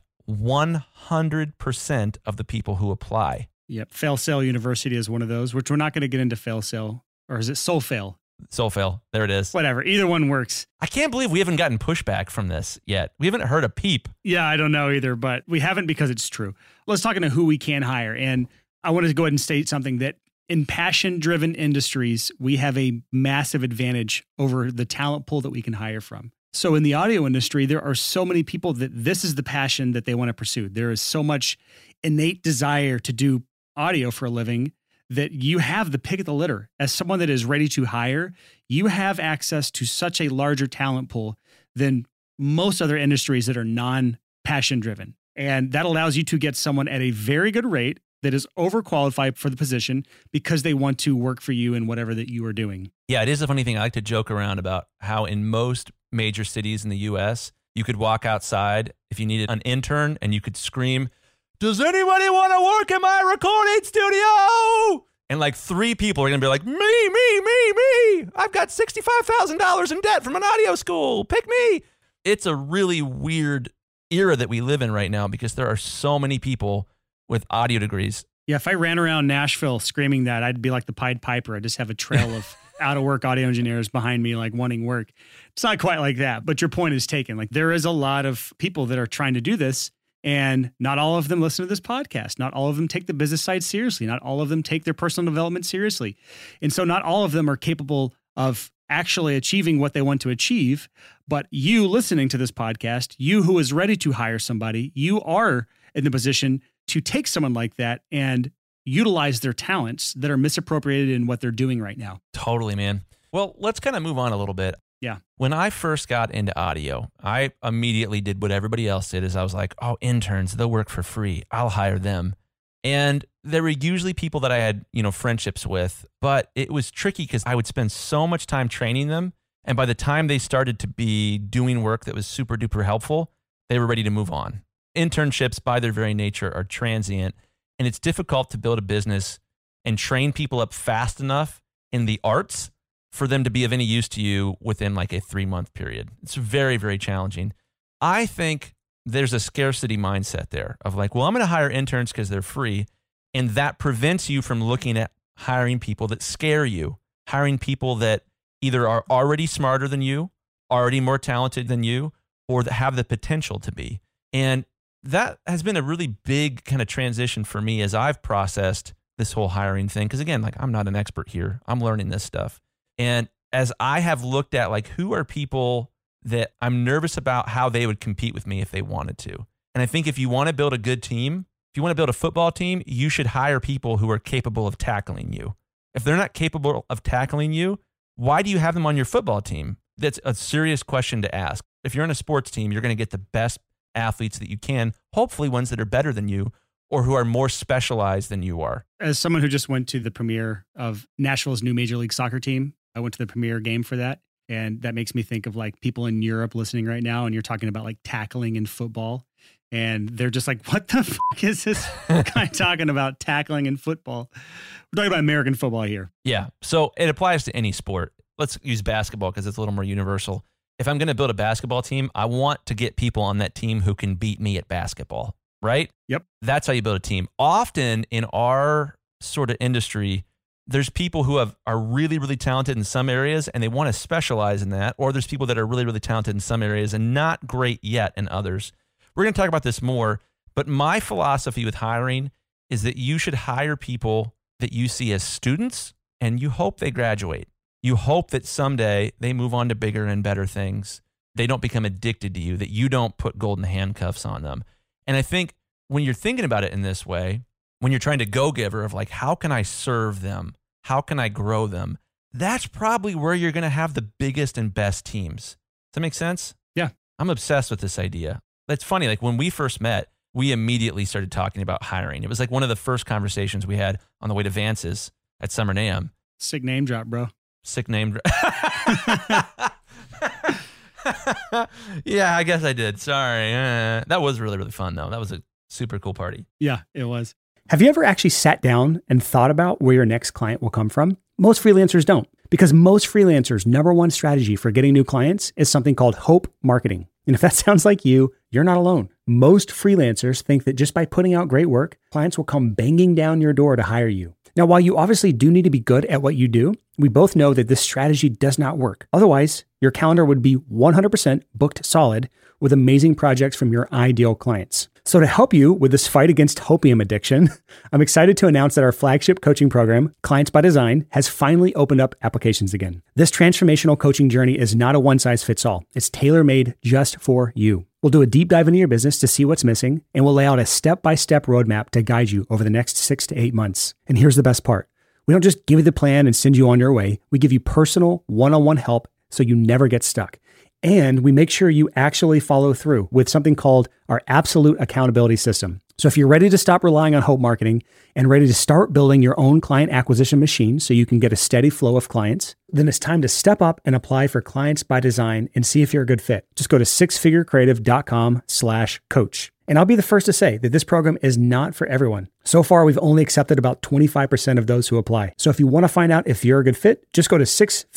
100% of the people who apply. Yep. Fail Sail University is one of those, which we're not going to get into Fail Sail, or is it Soul Fail? Soulfail. There it is. Whatever. Either one works. I can't believe we haven't gotten pushback from this yet. We haven't heard a peep. Yeah, I don't know either, but we haven't because it's true. Let's talk into who we can hire. And I want to go ahead and state something that in passion-driven industries, we have a massive advantage over the talent pool that we can hire from. So in the audio industry, there are so many people that this is the passion that they want to pursue. There is so much innate desire to do audio for a living that you have the pick of the litter. As someone that is ready to hire, you have access to such a larger talent pool than most other industries that are non-passion driven. And that allows you to get someone at a very good rate that is overqualified for the position because they want to work for you in whatever that you are doing. Yeah, it is a funny thing. I like to joke around about how in most major cities in the U.S., you could walk outside if you needed an intern and you could scream, "Does anybody want to work in my recording studio?" And like 3 people are going to be like, me. I've got $65,000 in debt from an audio school. Pick me. It's a really weird era that we live in right now because there are so many people with audio degrees. Yeah, if I ran around Nashville screaming that, I'd be like the Pied Piper. I'd just have a trail of out-of-work audio engineers behind me, like wanting work. It's not quite like that, but your point is taken. Like there is a lot of people that are trying to do this, and not all of them listen to this podcast. Not all of them take the business side seriously. Not all of them take their personal development seriously. And so not all of them are capable of actually achieving what they want to achieve. But you listening to this podcast, you who is ready to hire somebody, you are in the position to take someone like that and utilize their talents that are misappropriated in what they're doing right now. Totally, man. Well, let's kind of move on a little bit. Yeah. When I first got into audio, I immediately did what everybody else did is I was like, oh, interns, they'll work for free. I'll hire them. And there were usually people that I had, friendships with, but it was tricky because I would spend so much time training them. And by the time they started to be doing work that was super duper helpful, they were ready to move on. Internships by their very nature are transient, and it's difficult to build a business and train people up fast enough in the arts for them to be of any use to you within like a 3-month period. It's very, very challenging. I think there's a scarcity mindset there of like, well, I'm going to hire interns because they're free. And that prevents you from looking at hiring people that scare you, hiring people that either are already smarter than you, already more talented than you, or that have the potential to be. And that has been a really big kind of transition for me as I've processed this whole hiring thing. Because again, like I'm not an expert here. I'm learning this stuff. And as I have looked at like who are people that I'm nervous about how they would compete with me if they wanted to. And I think if you want to build a good team, if you want to build a football team, you should hire people who are capable of tackling you. If they're not capable of tackling you, why do you have them on your football team? That's a serious question to ask. If you're in a sports team, you're going to get the best athletes that you can, hopefully ones that are better than you or who are more specialized than you are. As someone who just went to the premiere of Nashville's new Major League Soccer team, I went to the premiere game for that. And that makes me think of like people in Europe listening right now. And you're talking about like tackling in football. And they're just like, what the fuck is this guy talking about tackling in football? We're talking about American football here. Yeah. So it applies to any sport. Let's use basketball because it's a little more universal. If I'm going to build a basketball team, I want to get people on that team who can beat me at basketball, right? Yep. That's how you build a team. Often in our sort of industry, there's people who are really, really talented in some areas and they want to specialize in that. Or there's people that are really, really talented in some areas and not great yet in others. We're going to talk about this more, but my philosophy with hiring is that you should hire people that you see as students and you hope they graduate. You hope that someday they move on to bigger and better things. They don't become addicted to you, that you don't put golden handcuffs on them. And I think when you're thinking about it in this way, when you're trying to go-giver of like, how can I serve them? How can I grow them? That's probably where you're going to have the biggest and best teams. Does that make sense? Yeah. I'm obsessed with this idea. It's funny. Like when we first met, we immediately started talking about hiring. It was like one of the first conversations we had on the way to Vance's at Summer NAMM. Sick name drop, bro. Sick name. Yeah, I guess I did. Sorry. That was really, really fun, though. That was a super cool party. Yeah, it was. Have you ever actually sat down and thought about where your next client will come from? Most freelancers don't, because most freelancers' number one strategy for getting new clients is something called hope marketing. And if that sounds like you, you're not alone. Most freelancers think that just by putting out great work, clients will come banging down your door to hire you. Now, while you obviously do need to be good at what you do, we both know that this strategy does not work. Otherwise, your calendar would be 100% booked solid with amazing projects from your ideal clients. So to help you with this fight against hopium addiction, I'm excited to announce that our flagship coaching program, Clients by Design, has finally opened up applications again. This transformational coaching journey is not a one-size-fits-all. It's tailor-made just for you. We'll do a deep dive into your business to see what's missing, and we'll lay out a step-by-step roadmap to guide you over the next 6 to 8 months. And here's the best part. We don't just give you the plan and send you on your way. We give you personal, one-on-one help so you never get stuck. And we make sure you actually follow through with something called our Absolute Accountability System. So if you're ready to stop relying on hope marketing and ready to start building your own client acquisition machine so you can get a steady flow of clients, then it's time to step up and apply for Clients by Design and see if you're a good fit. Just go to sixfigurecreative.com/coach. And I'll be the first to say that this program is not for everyone. So far, we've only accepted about 25% of those who apply. So if you want to find out if you're a good fit, just go to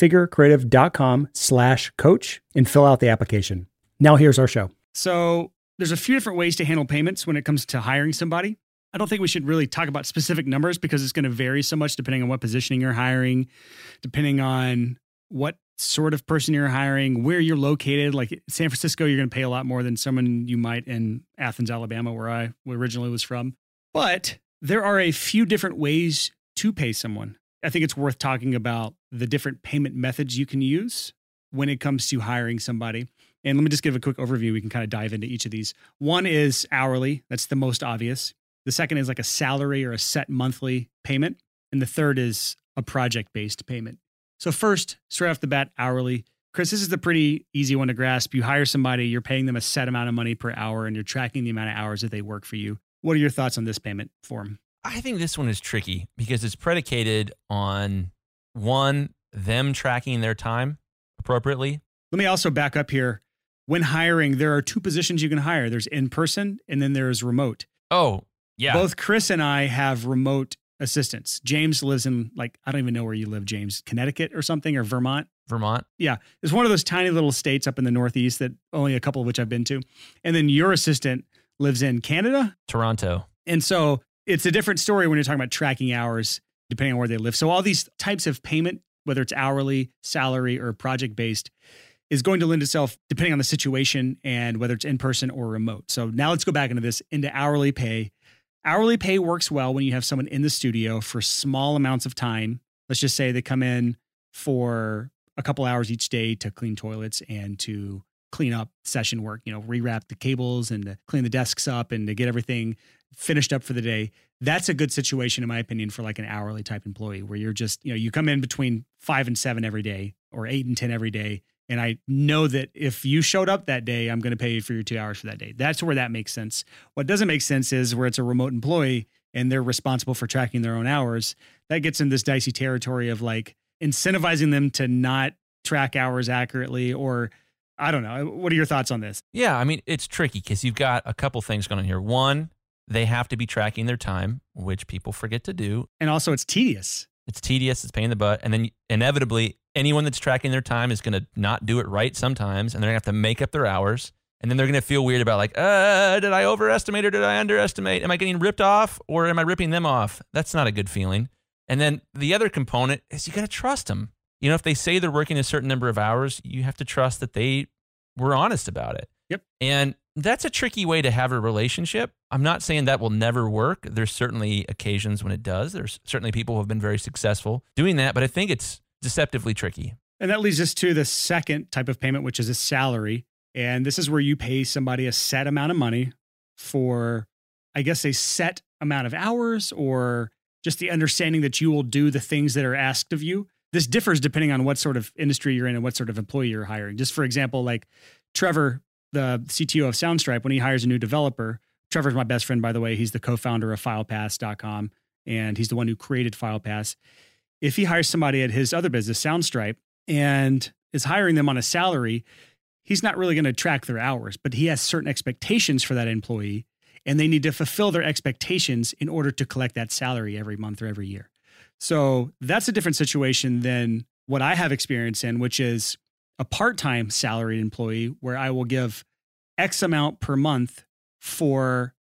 sixfigurecreative.com/coach and fill out the application. Now here's our show. So there's a few different ways to handle payments when it comes to hiring somebody. I don't think we should really talk about specific numbers because it's going to vary so much depending on what positioning you're hiring, depending on what sort of person you're hiring, where you're located. Like San Francisco, you're going to pay a lot more than someone you might in Athens, Alabama, where I originally was from. But there are a few different ways to pay someone. I think it's worth talking about the different payment methods you can use when it comes to hiring somebody. And let me just give a quick overview. We can kind of dive into each of these. One is hourly. That's the most obvious. The second is like a salary or a set monthly payment. And the third is a project-based payment. So first, straight off the bat, hourly. Chris, this is the pretty easy one to grasp. You hire somebody, you're paying them a set amount of money per hour, and you're tracking the amount of hours that they work for you. What are your thoughts on this payment form? I think this one is tricky because it's predicated on, one, them tracking their time appropriately. Let me also back up here. When hiring, there are two positions you can hire. There's in-person and then there's remote. Oh, yeah. Both Chris and I have remote assistants. James lives in, like, I don't even know where you live, James, Connecticut or something, or Vermont? Vermont. Yeah. It's one of those tiny little states up in the Northeast that only a couple of which I've been to. And then your assistant lives in Canada? Toronto. And so it's a different story when you're talking about tracking hours, depending on where they live. So all these types of payment, whether it's hourly, salary, or project-based, is going to lend itself depending on the situation and whether it's in person or remote. So now let's go back into hourly pay. Hourly pay works well when you have someone in the studio for small amounts of time. Let's just say they come in for a couple hours each day to clean toilets and to clean up session work, rewrap the cables and to clean the desks up and to get everything finished up for the day. That's a good situation, in my opinion, for like an hourly type employee where you're just, you come in between 5 and 7 every day or 8 and 10 every day. And I know that if you showed up that day, I'm going to pay you for your 2 hours for that day. That's where that makes sense. What doesn't make sense is where it's a remote employee and they're responsible for tracking their own hours. That gets in this dicey territory of like incentivizing them to not track hours accurately, or I don't know. What are your thoughts on this? Yeah, I mean, it's tricky because you've got a couple things going on here. One, they have to be tracking their time, which people forget to do. And also it's tedious. It's tedious. It's pain in the butt. And then inevitably, anyone that's tracking their time is going to not do it right sometimes, and they're going to have to make up their hours. And then they're going to feel weird about like, did I overestimate or did I underestimate? Am I getting ripped off or am I ripping them off? That's not a good feeling. And then the other component is you got to trust them. If they say they're working a certain number of hours, you have to trust that they were honest about it. Yep. And that's a tricky way to have a relationship. I'm not saying that will never work. There's certainly occasions when it does. There's certainly people who have been very successful doing that, but I think it's deceptively tricky. And that leads us to the second type of payment, which is a salary. And this is where you pay somebody a set amount of money for, I guess, a set amount of hours, or just the understanding that you will do the things that are asked of you. This differs depending on what sort of industry you're in and what sort of employee you're hiring. Just for example, like Trevor, the CTO of Soundstripe, when he hires a new developer, Trevor's my best friend, by the way. He's the co-founder of FilePass.com, and he's the one who created FilePass. If he hires somebody at his other business, Soundstripe, and is hiring them on a salary, he's not really going to track their hours, but he has certain expectations for that employee, and they need to fulfill their expectations in order to collect that salary every month or every year. So that's a different situation than what I have experience in, which is a part-time salaried employee where I will give X amount per month for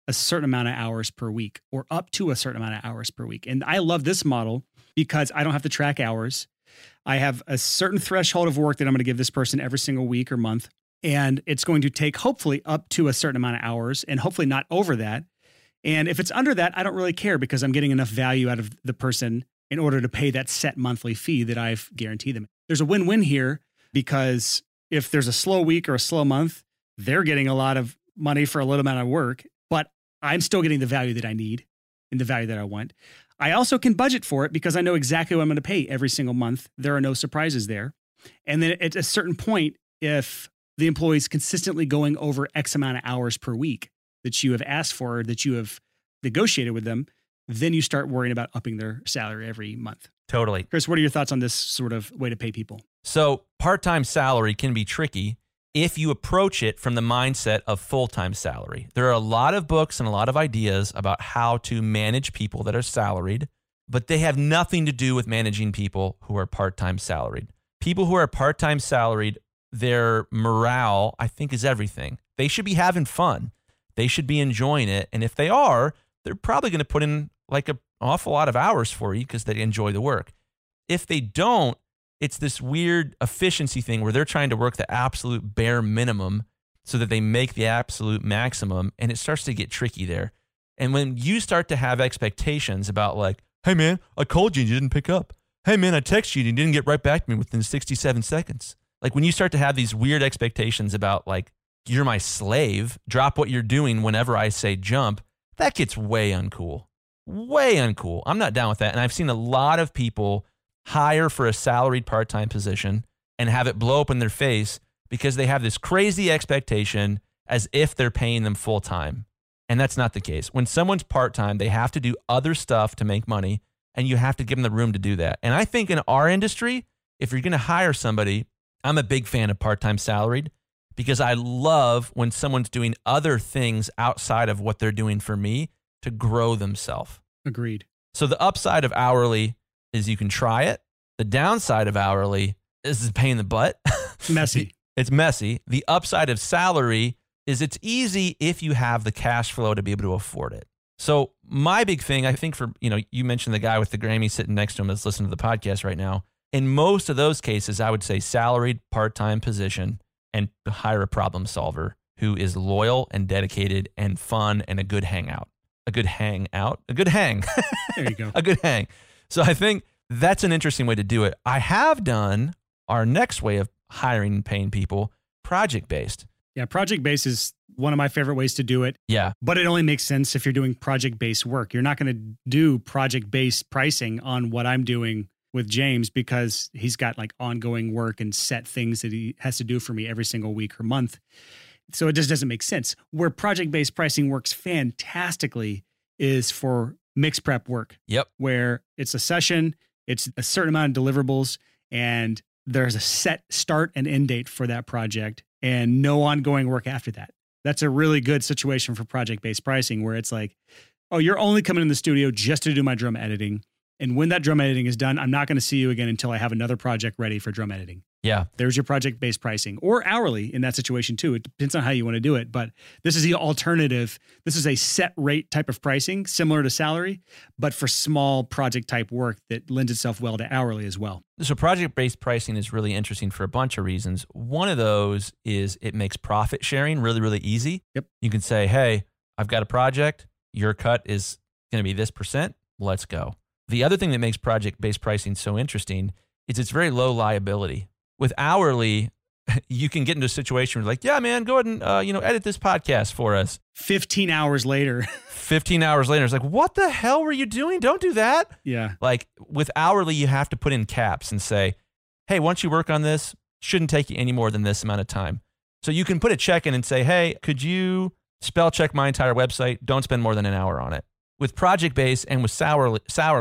a certain amount of hours per week or up to a certain amount of hours per week. And I love this model because I don't have to track hours. I have a certain threshold of work that I'm going to give this person every single week or month. And it's going to take hopefully up to a certain amount of hours and hopefully not over that. And if it's under that, I don't really care because I'm getting enough value out of the person in order to pay that set monthly fee that I've guaranteed them. There's a win-win here because if there's a slow week or a slow month, they're getting a lot of money for a little amount of work, but I'm still getting the value that I need and the value that I want. I also can budget for it because I know exactly what I'm going to pay every single month. There are no surprises there. And then at a certain point, if the employee is consistently going over X amount of hours per week that you have asked for, that you have negotiated with them, then you start worrying about upping their salary every month. Totally. Chris, what are your thoughts on this sort of way to pay people? So part-time salary can be tricky if you approach it from the mindset of full-time salary. There are a lot of books and a lot of ideas about how to manage people that are salaried, but they have nothing to do with managing people who are part-time salaried. People who are part-time salaried, their morale, I think, is everything. They should be having fun. They should be enjoying it. And if they are, they're probably going to put in like an awful lot of hours for you because they enjoy the work. If they don't, it's this weird efficiency thing where they're trying to work the absolute bare minimum so that they make the absolute maximum, and it starts to get tricky there. And when you start to have expectations about like, hey man, I called you and you didn't pick up. Hey man, I texted you and you didn't get right back to me within 67 seconds. Like when you start to have these weird expectations about like, you're my slave, drop what you're doing whenever I say jump, that gets way uncool. Way uncool. I'm not down with that. And I've seen a lot of people hire for a salaried part-time position and have it blow up in their face because they have this crazy expectation as if they're paying them full-time. And that's not the case. When someone's part-time, they have to do other stuff to make money, and you have to give them the room to do that. And I think in our industry, if you're going to hire somebody, I'm a big fan of part-time salaried because I love when someone's doing other things outside of what they're doing for me to grow themselves. Agreed. So the upside of hourly is you can try it. The downside of hourly is pain in the butt. Messy. It's messy. The upside of salary is it's easy if you have the cash flow to be able to afford it. So my big thing, I think for, you mentioned the guy with the Grammy sitting next to him that's listening to the podcast right now. In most of those cases, I would say salaried part-time position and hire a problem solver who is loyal and dedicated and fun and a good hangout. A good hangout? A good hang. There you go. A good hang. So I think that's an interesting way to do it. I have done our next way of hiring and paying people, project-based. Yeah, project-based is one of my favorite ways to do it. Yeah. But it only makes sense if you're doing project-based work. You're not going to do project-based pricing on what I'm doing with James because he's got like ongoing work and set things that he has to do for me every single week or month. So it just doesn't make sense. Where project-based pricing works fantastically is for mix prep work. Yep. Where it's a session, it's a certain amount of deliverables, and there's a set start and end date for that project and no ongoing work after that. That's a really good situation for project-based pricing where it's like, oh, you're only coming in the studio just to do my drum editing. And when that drum editing is done, I'm not going to see you again until I have another project ready for drum editing. Yeah. There's your project-based pricing or hourly in that situation too. It depends on how you want to do it. But this is the alternative. This is a set rate type of pricing, similar to salary, but for small project type work that lends itself well to hourly as well. So project-based pricing is really interesting for a bunch of reasons. One of those is it makes profit sharing really, really easy. Yep. You can say, hey, I've got a project. Your cut is going to be this %. Let's go. The other thing that makes project-based pricing so interesting is it's very low liability. With hourly, you can get into a situation where you're like, yeah, man, go ahead and edit this podcast for us. 15 hours later. 15 hours later, it's like, what the hell were you doing? Don't do that. Yeah. Like with hourly, you have to put in caps and say, hey, once you work on this, shouldn't take you any more than this amount of time. So you can put a check in and say, hey, could you spell check my entire website? Don't spend more than an hour on it. With project-based and with salary,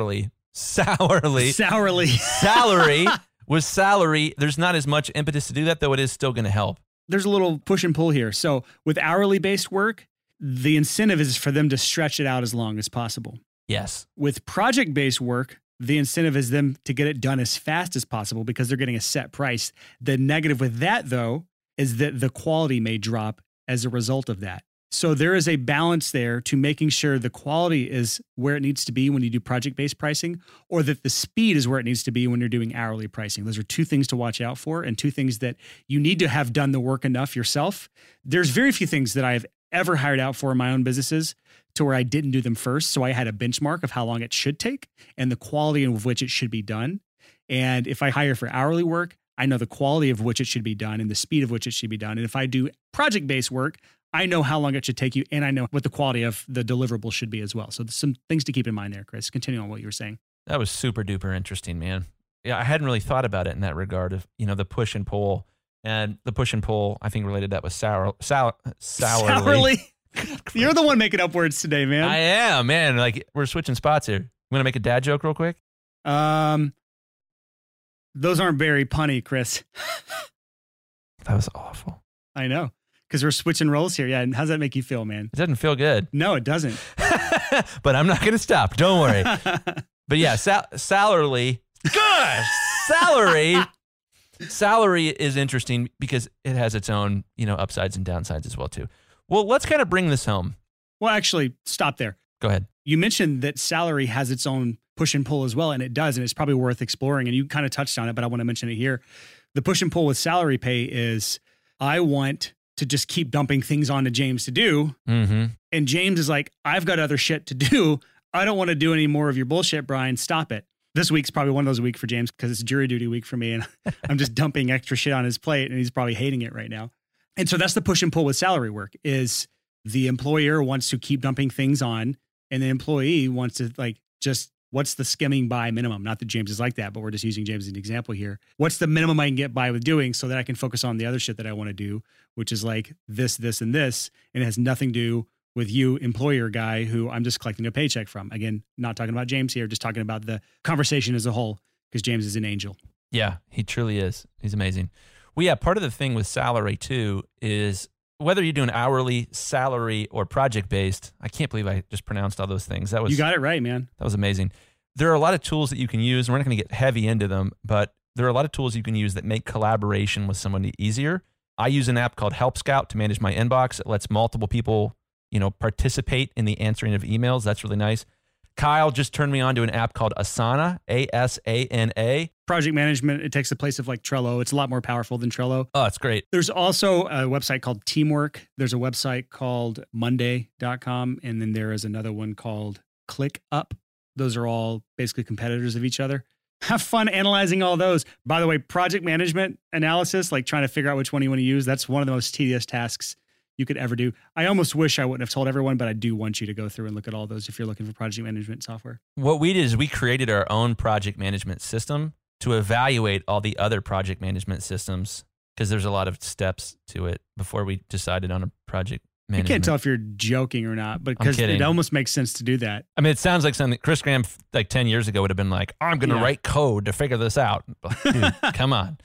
with salary, there's not as much impetus to do that, though it is still going to help. There's a little push and pull here. So with hourly-based work, the incentive is for them to stretch it out as long as possible. Yes. With project-based work, the incentive is them to get it done as fast as possible because they're getting a set price. The negative with that, though, is that the quality may drop as a result of that. So there is a balance there to making sure the quality is where it needs to be when you do project-based pricing, or that the speed is where it needs to be when you're doing hourly pricing. Those are two things to watch out for, and two things that you need to have done the work enough yourself. There's very few things that I've ever hired out for in my own businesses to where I didn't do them first. So I had a benchmark of how long it should take and the quality of which it should be done. And if I hire for hourly work, I know the quality of which it should be done and the speed of which it should be done. And if I do project-based work, I know how long it should take you, and I know what the quality of the deliverable should be as well. So there's some things to keep in mind there, Chris. Continue on what you were saying. That was super duper interesting, man. Yeah, I hadn't really thought about it in that regard of, the push and pull. And the push and pull, I think related that was sourly. You're the one making up words today, man. I am, man. Like, we're switching spots here. I'm going to make a dad joke real quick. Those aren't very punny, Chris. That was awful. I know. Because we're switching roles here. Yeah. And how does that make you feel, man? It doesn't feel good. No, it doesn't. But I'm not going to stop. Don't worry. But yeah, salary. Gosh, salary is interesting because it has its own, upsides and downsides as well, too. Well, let's kind of bring this home. Well, actually, stop there. Go ahead. You mentioned that salary has its own push and pull as well, and it does, and it's probably worth exploring. And you kind of touched on it, but I want to mention it here. The push and pull with salary pay is I want to just keep dumping things onto James to do. Mm-hmm. And James is like, I've got other shit to do. I don't want to do any more of your bullshit, Brian. Stop it. This week's probably one of those weeks for James because it's jury duty week for me, and I'm just dumping extra shit on his plate, and he's probably hating it right now. And so that's the push and pull with salary work is the employer wants to keep dumping things on, and the employee wants to just what's the skimming by minimum? Not that James is like that, but we're just using James as an example here. What's the minimum I can get by with doing so that I can focus on the other shit that I want to do, which is like this, and this, and it has nothing to do with you, employer guy, who I'm just collecting a paycheck from. Again, not talking about James here, just talking about the conversation as a whole, because James is an angel. Yeah, he truly is. He's amazing. Well, yeah, part of the thing with salary too is whether you're doing hourly, salary, or project-based. I can't believe I just pronounced all those things. You got it right, man. That was amazing. There are a lot of tools that you can use. We're not going to get heavy into them, but there are a lot of tools you can use that make collaboration with somebody easier. I use an app called Help Scout to manage my inbox. It lets multiple people, participate in the answering of emails. That's really nice. Kyle just turned me on to an app called Asana, Asana. Project management, it takes the place of like Trello. It's a lot more powerful than Trello. Oh, it's great. There's also a website called Teamwork. There's a website called Monday.com. And then there is another one called ClickUp. Those are all basically competitors of each other. Have fun analyzing all those. By the way, project management analysis, like trying to figure out which one you want to use, that's one of the most tedious tasks you could ever do. I almost wish I wouldn't have told everyone, but I do want you to go through and look at all those if you're looking for project management software. What we did is we created our own project management system to evaluate all the other project management systems because there's a lot of steps to it before we decided on a project management. I can't tell if you're joking or not, but because it almost makes sense to do that. I mean, it sounds like something Chris Graham like 10 years ago would have been like, I'm going to write code to figure this out. Dude, come on.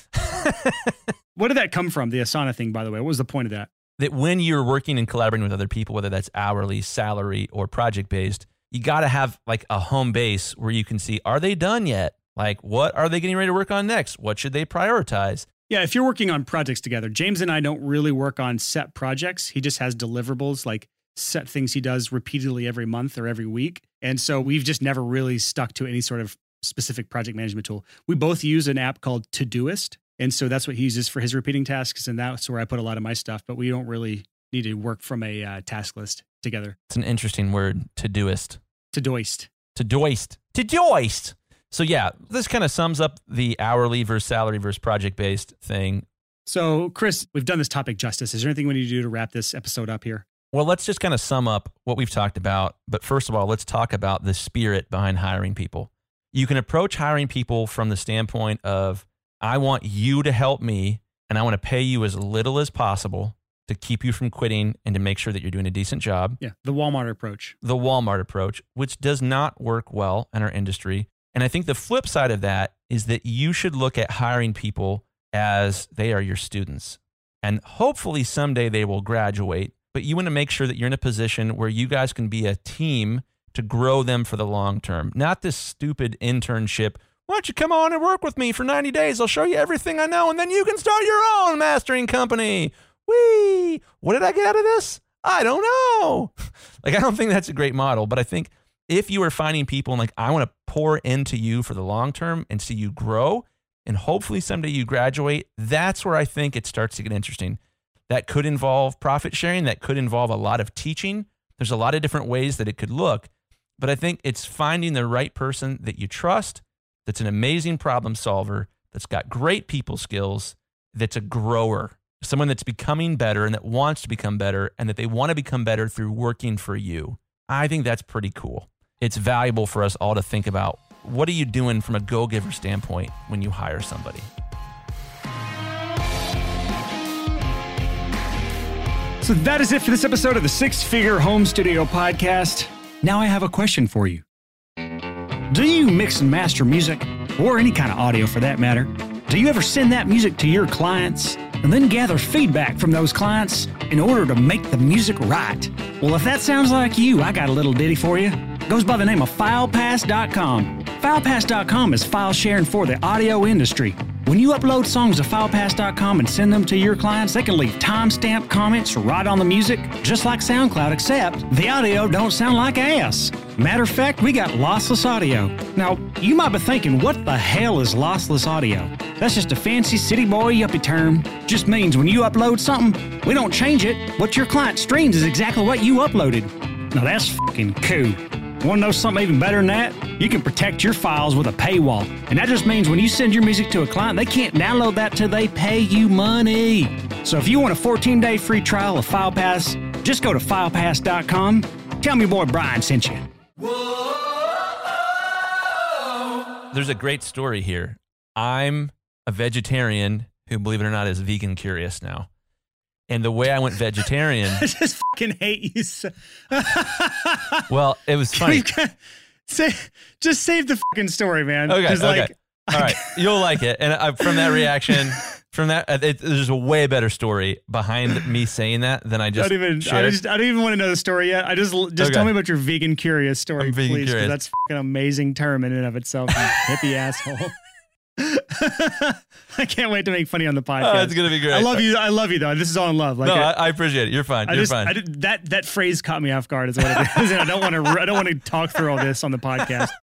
What did that come from? The Asana thing, by the way, what was the point of that? That when you're working and collaborating with other people, whether that's hourly, salary, or project-based, you got to have like a home base where you can see, are they done yet? Like, what are they getting ready to work on next? What should they prioritize? Yeah, if you're working on projects together, James and I don't really work on set projects. He just has deliverables, like set things he does repeatedly every month or every week. And so we've just never really stuck to any sort of specific project management tool. We both use an app called Todoist. And so that's what he uses for his repeating tasks. And that's where I put a lot of my stuff, but we don't really need to work from a task list together. It's an interesting word, Todoist. Todoist. Todoist. Todoist. So yeah, this kind of sums up the hourly versus salary versus project-based thing. So Chris, we've done this topic justice. Is there anything we need to do to wrap this episode up here? Well, let's just kind of sum up what we've talked about. But first of all, let's talk about the spirit behind hiring people. You can approach hiring people from the standpoint of, I want you to help me, and I want to pay you as little as possible to keep you from quitting and to make sure that you're doing a decent job. Yeah, the Walmart approach. The Walmart approach, which does not work well in our industry. And I think the flip side of that is that you should look at hiring people as they are your students. And hopefully someday they will graduate, but you want to make sure that you're in a position where you guys can be a team to grow them for the long term. Not this stupid internship. Why don't you come on and work with me for 90 days? I'll show you everything I know, and then you can start your own mastering company. Whee! What did I get out of this? I don't know. Like, I don't think that's a great model, but I think if you are finding people and like, I want to pour into you for the long term and see you grow and hopefully someday you graduate, that's where I think it starts to get interesting. That could involve profit sharing. That could involve a lot of teaching. There's a lot of different ways that it could look, but I think it's finding the right person that you trust, that's an amazing problem solver, that's got great people skills, that's a grower, someone that's becoming better and that wants to become better and that they want to become better through working for you. I think that's pretty cool. It's valuable for us all to think about, what are you doing from a go-giver standpoint when you hire somebody? So that is it for this episode of the Six Figure Home Studio Podcast. Now I have a question for you. Do you mix and master music, or any kind of audio for that matter? Do you ever send that music to your clients and then gather feedback from those clients in order to make the music right? Well, if that sounds like you, I got a little ditty for you. It goes by the name of FilePass.com. FilePass.com is file sharing for the audio industry. When you upload songs to FilePass.com and send them to your clients, they can leave timestamp comments right on the music, just like SoundCloud, except the audio don't sound like ass. Matter of fact, we got lossless audio. Now, you might be thinking, what the hell is lossless audio? That's just a fancy city boy yuppie term. Just means when you upload something, we don't change it. What your client streams is exactly what you uploaded. Now that's fucking cool. Want to know something even better than that? You can protect your files with a paywall. And that just means when you send your music to a client, they can't download that till they pay you money. So if you want a 14-day free trial of FilePass, just go to FilePass.com. Tell me your boy Brian sent you. There's a great story here. I'm a vegetarian who, believe it or not, is vegan curious now. And the way I went vegetarian... I just fucking hate you so... Well, it was funny. Just save the fucking story, man. Okay, okay. Like, all right, you'll like it. And from that reaction, there's a way better story behind me saying that than I just shared. I don't even want to know the story yet. Just Okay. tell me about your vegan curious story, I'm vegan please. 'Cause curious. that's fucking amazing term in and of itself, you hippie asshole. I can't wait to make funny on the podcast. Oh, it's gonna be great. I love you though. This is all in love. Like, No, I appreciate it. You're fine. You're fine. that phrase caught me off guard. Is what it is. And I don't want to talk through all this on the podcast.